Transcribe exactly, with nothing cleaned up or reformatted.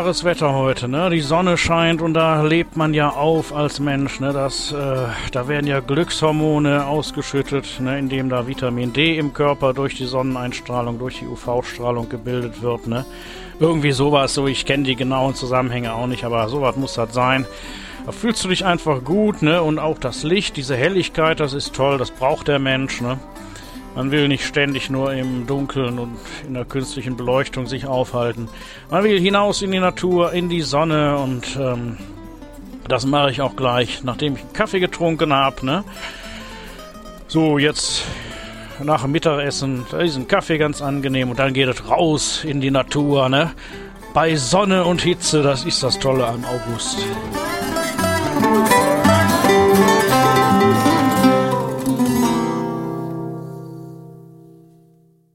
wunderbares Wetter heute, ne? Die Sonne scheint und da lebt man ja auf als Mensch, ne? Das, äh, da werden ja Glückshormone ausgeschüttet, ne? Indem da Vitamin D im Körper durch die Sonneneinstrahlung, durch die U V-Strahlung gebildet wird, ne? Irgendwie sowas, so ich kenne die genauen Zusammenhänge auch nicht, aber sowas muss das sein. Da fühlst du dich einfach gut, ne? Und auch das Licht, diese Helligkeit, das ist toll, das braucht der Mensch, ne? Man will nicht ständig nur im Dunkeln und in der künstlichen Beleuchtung sich aufhalten. Man will hinaus in die Natur, in die Sonne und ähm, das mache ich auch gleich, nachdem ich einen Kaffee getrunken habe, ne? So, jetzt nach dem Mittagessen, da ist ein Kaffee ganz angenehm und dann geht es raus in die Natur, ne? Bei Sonne und Hitze, das ist das Tolle am August.